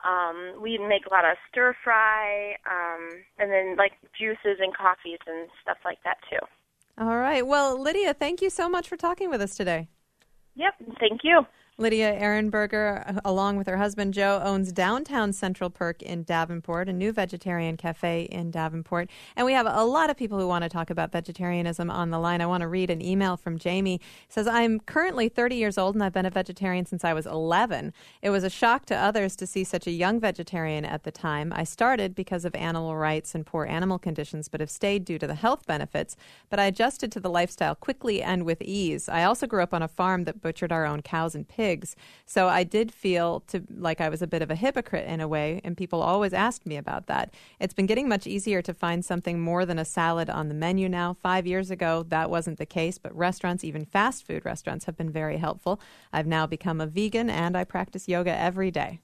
[SPEAKER 5] Um, we make a lot of stir fry, um, and then like juices and coffees and stuff like that too.
[SPEAKER 1] All right. Well, Lydia, thank you so much for talking with us today.
[SPEAKER 5] Yep. Thank you.
[SPEAKER 1] Lydia Ehrenberger, along with her husband Joe, owns Downtown Central Perk in Davenport, a new vegetarian cafe in Davenport. And we have a lot of people who want to talk about vegetarianism on the line. I want to read an email from Jamie. It says, I'm currently thirty years old and I've been a vegetarian since I was eleven. It was a shock to others to see such a young vegetarian at the time. I started because of animal rights and poor animal conditions, but have stayed due to the health benefits. But I adjusted to the lifestyle quickly and with ease. I also grew up on a farm that butchered our own cows and pigs. So I did feel to like I was a bit of a hypocrite in a way, and people always asked me about that. It's been getting much easier to find something more than a salad on the menu now. Five years ago, that wasn't the case, but restaurants, even fast food restaurants, have been very helpful. I've now become a vegan, and I practice yoga every day.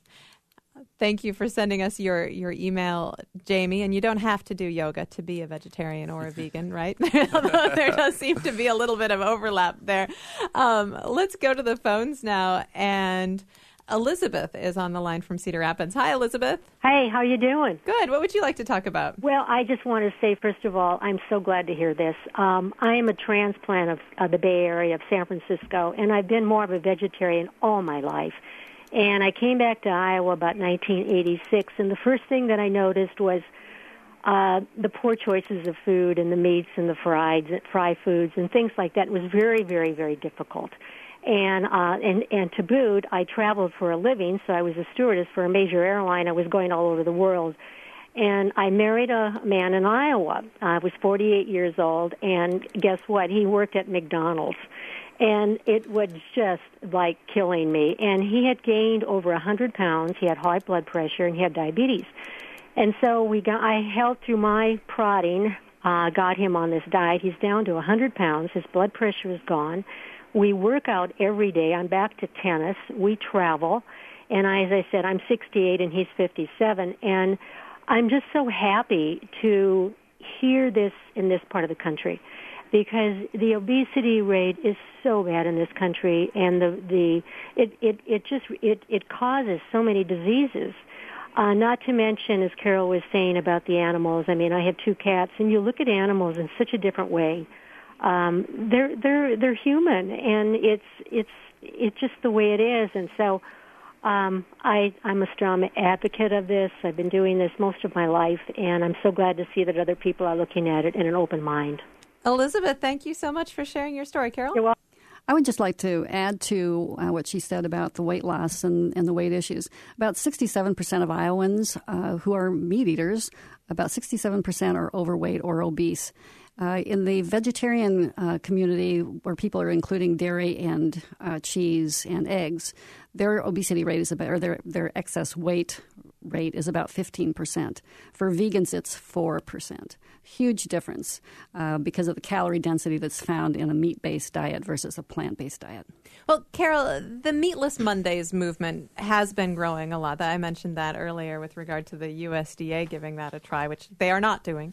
[SPEAKER 1] Thank you for sending us your, your email, Jamie. And you don't have to do yoga to be a vegetarian or a vegan, right? Although there does seem to be a little bit of overlap there. Um, let's go to the phones now. And Elizabeth is on the line from Cedar Rapids. Hi, Elizabeth.
[SPEAKER 6] Hey, how you doing?
[SPEAKER 1] Good. What would you like to talk about?
[SPEAKER 6] Well, I just want to say, first of all, I'm so glad to hear this. Um, I am a transplant of, of the Bay Area of San Francisco, and I've been more of a vegetarian all my life. And I came back to Iowa about nineteen eighty-six, and the first thing that I noticed was uh, the poor choices of food and the meats and the fried, fry foods and things like that. It was very, very, very difficult. And, uh, and, and to boot, I traveled for a living, so I was a stewardess for a major airline. I was going all over the world. And I married a man in Iowa. I was forty-eight years old, and guess what? He worked at McDonald's. And it was just like killing me. And he had gained over one hundred pounds. He had high blood pressure, and he had diabetes. And so we got, I held through my prodding, uh, got him on this diet. He's down to one hundred pounds. His blood pressure is gone. We work out every day. I'm back to tennis. We travel. And I, as I said, I'm sixty-eight, and he's fifty-seven. And I'm just so happy to hear this in this part of the country, because the obesity rate is so bad in this country, and the the it it, it just it, it causes so many diseases. Uh, not to mention, as Carol was saying about the animals. I mean, I have two cats, and you look at animals in such a different way. Um, they're they're they're human, and it's it's it's just the way it is. And so, um, I I'm a strong advocate of this. I've been doing this most of my life, and I'm so glad to see that other people are looking at it in an open mind.
[SPEAKER 1] Elizabeth, thank you so much for sharing your story. Carol?
[SPEAKER 6] You're welcome.
[SPEAKER 4] I would just like to add to uh, what she said about the weight loss and, and the weight issues. About sixty-seven percent of Iowans uh, who are meat eaters, about sixty-seven percent are overweight or obese. Uh, in the vegetarian uh, community, where people are including dairy and uh, cheese and eggs, their obesity rate is about, or their, their excess weight rate is about fifteen percent. For vegans, it's four percent. Huge difference uh, because of the calorie density that's found in a meat-based diet versus a plant-based diet.
[SPEAKER 1] Well, Carol, the Meatless Mondays movement has been growing a lot. I mentioned that earlier with regard to the U S D A giving that a try, which they are not doing.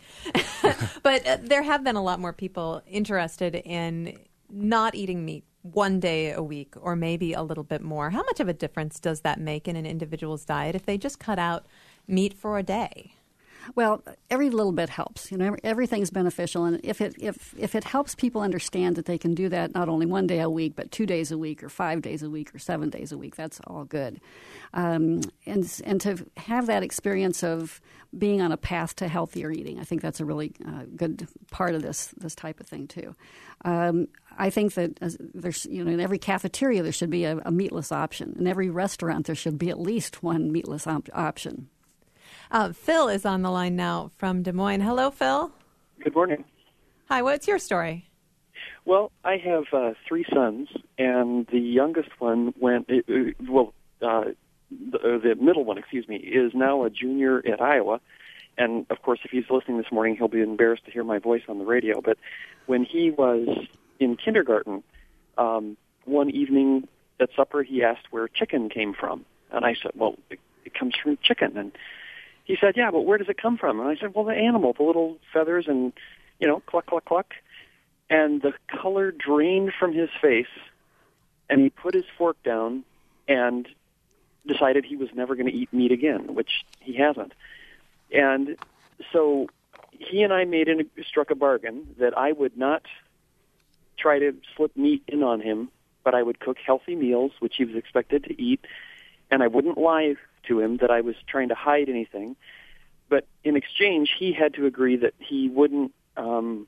[SPEAKER 1] But uh, there have been a lot more people interested in not eating meat one day a week or maybe a little bit more. How much of a difference does that make in an individual's diet if they just cut out meat for a day?
[SPEAKER 4] Well, every little bit helps. You know, every, everything's beneficial, and if it if if it helps people understand that they can do that not only one day a week, but two days a week, or five days a week, or seven days a week, that's all good. Um, and and to have that experience of being on a path to healthier eating, I think that's a really uh, good part of this this type of thing too. Um, I think that as there's you know in every cafeteria there should be a, a meatless option. In every restaurant there should be at least one meatless op- option.
[SPEAKER 1] Uh, Phil is on the line now from Des Moines. Hello, Phil.
[SPEAKER 7] Good morning.
[SPEAKER 1] Hi, what's your story?
[SPEAKER 7] Well, I have uh, three sons, and the youngest one went, uh, well, uh, the, uh, the middle one, excuse me, is now a junior at Iowa. And, of course, if he's listening this morning, he'll be embarrassed to hear my voice on the radio. But when he was in kindergarten, um, one evening at supper, he asked where chicken came from. And I said, well, it, it comes from chicken. And he said, yeah, but where does it come from? And I said, well, the animal, the little feathers and, you know, cluck, cluck, cluck. And the color drained from his face, and he put his fork down and decided he was never going to eat meat again, which he hasn't. And so he and I made an, struck a bargain that I would not try to slip meat in on him, but I would cook healthy meals, which he was expected to eat, and I wouldn't lie to him that I was trying to hide anything. But in exchange, he had to agree that he wouldn't um,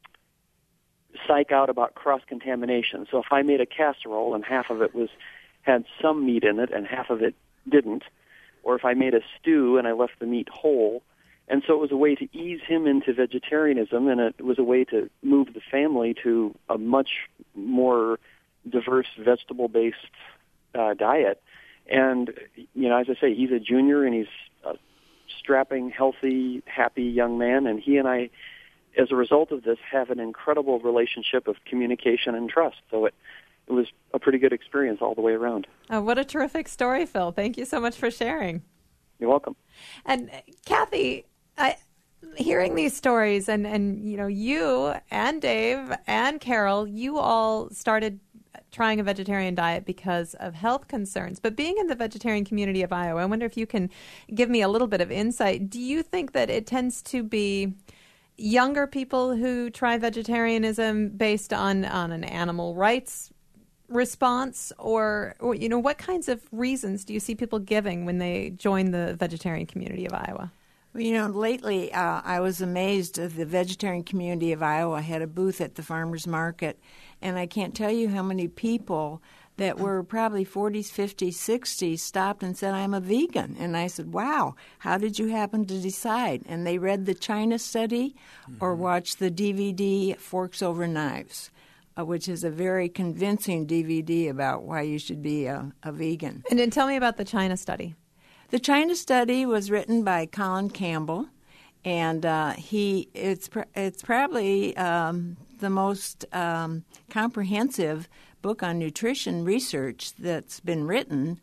[SPEAKER 7] psych out about cross-contamination. So if I made a casserole and half of it was had some meat in it and half of it didn't, or if I made a stew and I left the meat whole. And so it was a way to ease him into vegetarianism, and it was a way to move the family to a much more diverse vegetable-based uh, diet. And, you know, as I say, he's a junior, and he's a strapping, healthy, happy young man, and he and I, as a result of this, have an incredible relationship of communication and trust. So it It was a pretty good experience all the way around.
[SPEAKER 1] Oh, what a terrific story, Phil. Thank you so much for sharing.
[SPEAKER 7] You're welcome.
[SPEAKER 1] And Kathy, I, hearing these stories, and, and you know, you and Dave and Carol, you all started trying a vegetarian diet because of health concerns. But being in the vegetarian community of Iowa, I wonder if you can give me a little bit of insight. Do you think that it tends to be younger people who try vegetarianism based on, on an animal rights response, or, or, you know, what kinds of reasons do you see people giving when they join the vegetarian community of Iowa?
[SPEAKER 2] Well, you know, lately uh, I was amazed that the vegetarian community of Iowa had a booth at the farmers market, and I can't tell you how many people that were probably forties, fifties, sixties stopped and said, I'm a vegan. And I said, wow, how did you happen to decide? And they read the China study mm-hmm. or watched the D V D Forks Over Knives, Uh, which is a very convincing D V D about why you should be a, a vegan.
[SPEAKER 1] And then tell me about the China study.
[SPEAKER 2] The China study was written by Colin Campbell, and uh, he it's pr- it's probably um, the most um, comprehensive book on nutrition research that's been written.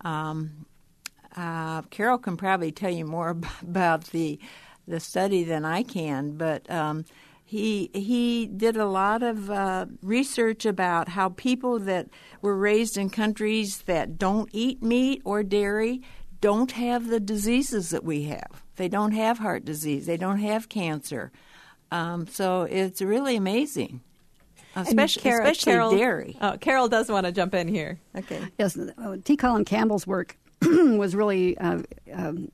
[SPEAKER 2] Um, uh, Carol can probably tell you more about the the study than I can, but um, He he did a lot of uh, research about how people that were raised in countries that don't eat meat or dairy don't have the diseases that we have. They don't have heart disease. They don't have cancer. Um, so it's really amazing, especially,
[SPEAKER 1] Carol,
[SPEAKER 2] especially
[SPEAKER 1] Carol,
[SPEAKER 2] dairy.
[SPEAKER 1] Oh, Carol does want to jump in here.
[SPEAKER 2] Okay.
[SPEAKER 4] Yes, uh, T. Colin Campbell's work was really uh, um,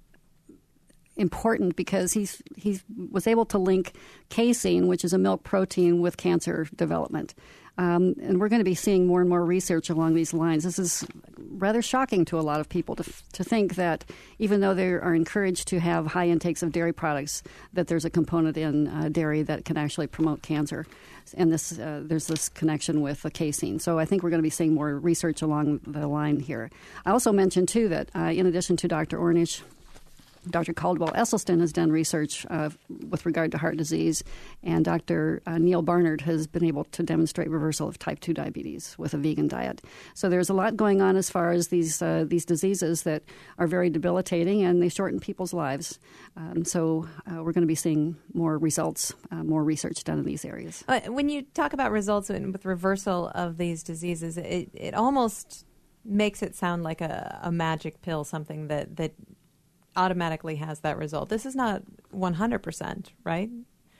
[SPEAKER 4] important because he's he was able to link casein, which is a milk protein, with cancer development. Um, and we're going to be seeing more and more research along these lines. This is rather shocking to a lot of people to to think that even though they are encouraged to have high intakes of dairy products, that there's a component in uh, dairy that can actually promote cancer. And this uh, there's this connection with the casein. So I think we're going to be seeing more research along the line here. I also mentioned, too, that uh, in addition to Doctor Ornish, Doctor Caldwell Esselstyn has done research uh, with regard to heart disease, and Doctor Uh, Neil Barnard has been able to demonstrate reversal of type two diabetes with a vegan diet. So there's a lot going on as far as these uh, these diseases that are very debilitating, and they shorten people's lives. Um, so uh, we're going to be seeing more results, uh, more research done in these areas.
[SPEAKER 1] Uh, when you talk about results in, with reversal of these diseases, it, it almost makes it sound like a, a magic pill, something that, that automatically has that result. This is not one hundred percent, right?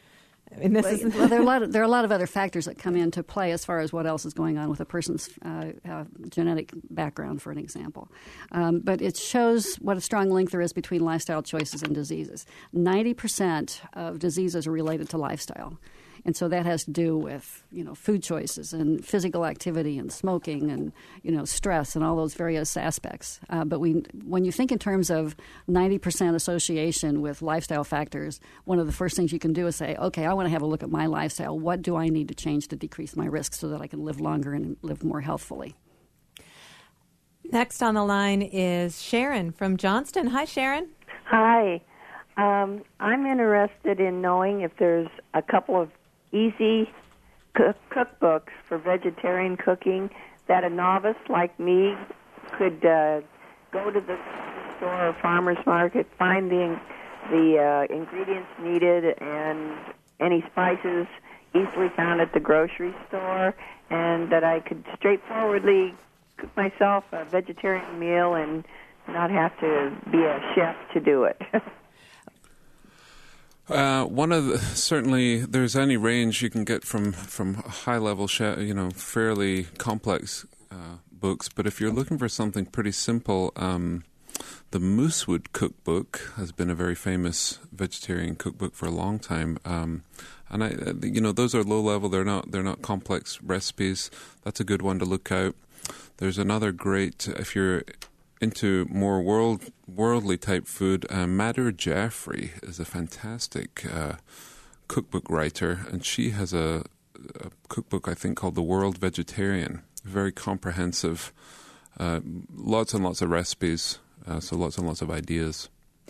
[SPEAKER 1] I mean, this
[SPEAKER 4] well,
[SPEAKER 1] is
[SPEAKER 4] well, there are a lot of, there are a lot of other factors that come into play as far as what else is going on with a person's uh, uh, genetic background, for an example. Um, but it shows what a strong link there is between lifestyle choices and diseases. ninety percent of diseases are related to lifestyle. And so that has to do with, you know, food choices and physical activity and smoking and, you know, stress and all those various aspects. Uh, but we, when you think in terms of ninety percent association with lifestyle factors, one of the first things you can do is say, okay, I want to have a look at my lifestyle. What do I need to change to decrease my risk so that I can live longer and live more healthfully?
[SPEAKER 1] Next on the line is Sharon from Johnston. Hi, Sharon.
[SPEAKER 8] Hi. Um, I'm interested in knowing if there's a couple of easy cook- cookbooks for vegetarian cooking that a novice like me could uh, go to the store or farmer's market, find the the uh, ingredients needed and any spices, easily found at the grocery store, and that I could straightforwardly cook myself a vegetarian meal and not have to be a chef to do it.
[SPEAKER 3] Uh, one of the, certainly there's any range you can get from from high level, you know, fairly complex uh, books. But if you're looking for something pretty simple, um, the Moosewood Cookbook has been a very famous vegetarian cookbook for a long time. Um, and I, you know, those are low level. They're not they're not complex recipes. That's a good one to look out. There's another great, if you're into more world worldly type food, uh, Madhur Jaffrey is a fantastic uh, cookbook writer, and she has a, a cookbook I think called The World Vegetarian. Very comprehensive, uh, lots and lots of recipes, uh, so lots and lots of ideas.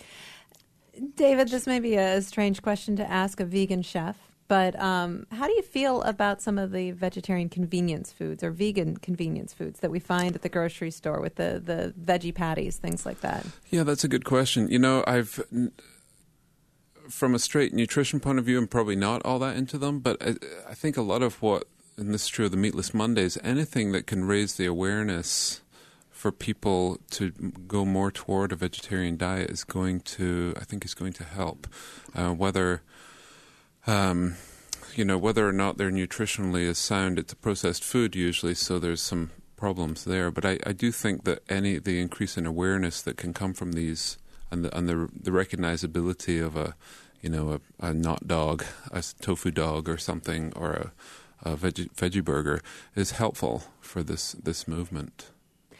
[SPEAKER 1] David, this may be a strange question to ask a vegan chef, but um, how do you feel about some of the vegetarian convenience foods or vegan convenience foods that we find at the grocery store with the, the veggie patties, things like that?
[SPEAKER 3] Yeah, that's a good question. You know, I've, from a straight nutrition point of view, I'm probably not all that into them, but I, I think a lot of what, and this is true of the Meatless Mondays, anything that can raise the awareness for people to go more toward a vegetarian diet is going to, I think is going to help. Uh, whether... Um, you know, whether or not they're nutritionally as sound, it's a processed food usually, so there's some problems there. But I, I do think that any the increase in awareness that can come from these and the and the, the recognizability of a, you know, a, a not dog, a tofu dog or something, or a, a veggie, veggie burger is helpful for this this movement.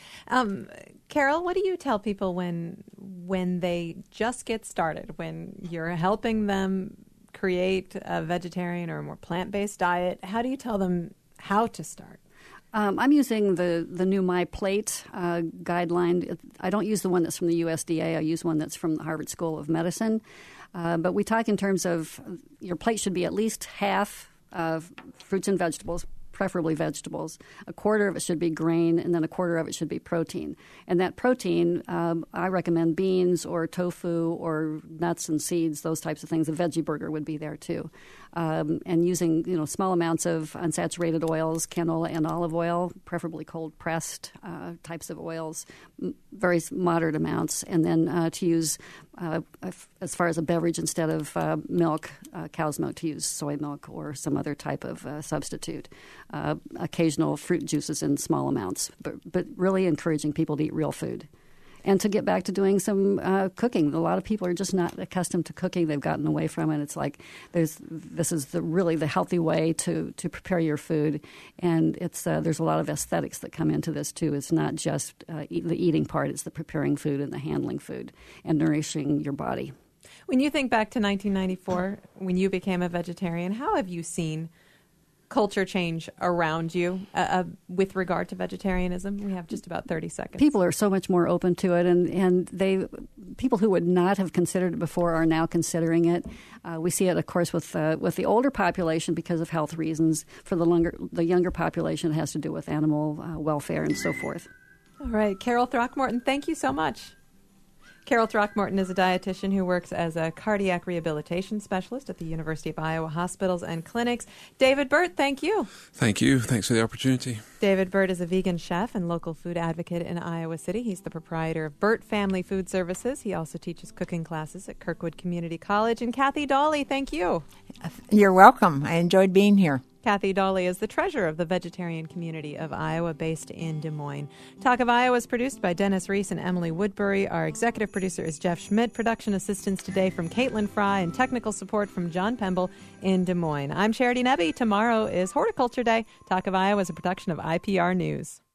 [SPEAKER 1] Um, Carol, what do you tell people when when they just get started, when you're helping them create a vegetarian or a more plant-based diet? How do you tell them how to start?
[SPEAKER 4] Um, I'm using the, the new My Plate uh, guideline. I don't use the one that's from the U S D A. I use one that's from the Harvard School of Medicine. Uh, but we talk in terms of your plate should be at least half of fruits and vegetables, preferably vegetables. A quarter of it should be grain, and then a quarter of it should be protein. And that protein, um, I recommend beans or tofu or nuts and seeds, those types of things. A veggie burger would be there too. Um, and using, you know, small amounts of unsaturated oils, canola and olive oil, preferably cold pressed uh, types of oils, m- very moderate amounts, and then uh, to use, uh, as far as a beverage, instead of uh, milk, uh, cow's milk, to use soy milk or some other type of uh, substitute. Uh, occasional fruit juices in small amounts, but but really encouraging people to eat real food. And to get back to doing some uh, cooking. A lot of people are just not accustomed to cooking. They've gotten away from it. It's like there's this is the really the healthy way to, to prepare your food, and it's uh, there's a lot of aesthetics that come into this too. It's not just uh, eat, the eating part; it's the preparing food and the handling food and nourishing your body.
[SPEAKER 1] When you think back to nineteen ninety-four, when you became a vegetarian, how have you seen culture change around you uh, uh, with regard to vegetarianism? We have just about thirty seconds.
[SPEAKER 4] People are so much more open to it, and, and they people who would not have considered it before are now considering it. Uh, we see it, of course, with uh, with the older population because of health reasons. For the longer, the younger population, it has to do with animal uh, welfare and so forth.
[SPEAKER 1] All right. Carol Throckmorton, thank you so much. Carol Throckmorton is a dietitian who works as a cardiac rehabilitation specialist at the University of Iowa Hospitals and Clinics. David Burt, thank you.
[SPEAKER 3] Thank you. Thanks for the opportunity.
[SPEAKER 1] David Burt is a vegan chef and local food advocate in Iowa City. He's the proprietor of Burt Family Food Services. He also teaches cooking classes at Kirkwood Community College. And Kathy Dawley, thank you.
[SPEAKER 2] You're welcome. I enjoyed being here.
[SPEAKER 1] Kathy Dawley is the treasurer of the vegetarian community of Iowa, based in Des Moines. Talk of Iowa is produced by Dennis Reese and Emily Woodbury. Our executive producer is Jeff Schmidt. Production assistance today from Caitlin Fry and technical support from John Pemble in Des Moines. I'm Charity Nebbe. Tomorrow is Horticulture Day. Talk of Iowa is a production of I P R News.